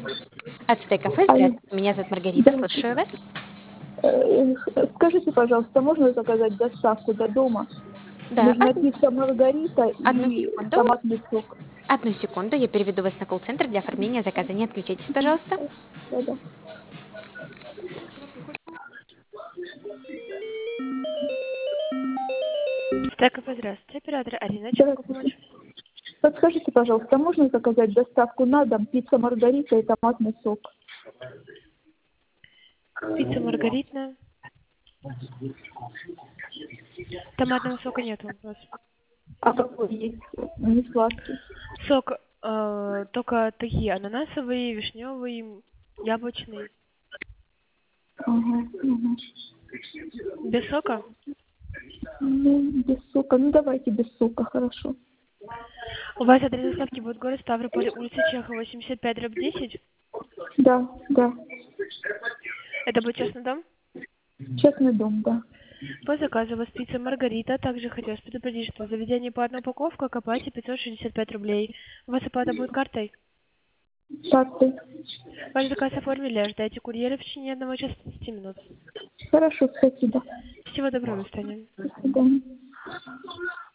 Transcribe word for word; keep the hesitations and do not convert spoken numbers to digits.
Ацтек кафе, Алло. здравствуйте, меня зовут Маргарита, Да. слушаю вас. Э, Скажите, пожалуйста, можно заказать доставку до дома? Да, Нужна одну, пицца Маргарита одну и секунду. томатный сок. Одну секунду, я переведу вас на колл-центр для оформления заказа. Не отключайтесь, пожалуйста. Да-да. Так, здравствуйте, оператор Арина, чем могу Здравствуйте. помочь? Подскажите, пожалуйста, можно заказать доставку на дом, пицца Маргарита и томатный сок? Пицца маргаритная. Томатного сока нету у вас. А какой есть? Не сладкий. Сок э, только такие ананасовый, вишневый, яблочный. Ага, ага. Без сока? Ну, без сока. Ну, давайте без сока, хорошо. У вас адрес доставки будет город Ставрополь, улица Чехова, восемьдесят пять, дробь десять. Да, да. Это будет частный дом? Честный дом, да. По заказу у вас пицца Маргарита. Также хотелось предупредить, что в заведении по одной упаковке к оплате пятьсот шестьдесят пять рублей. У вас оплата будет картой? Карты. Ваш заказ оформили, ожидайте курьера в течение одного часа тридцати минут. Хорошо, спасибо. Всего доброго, до свидания. До свидания.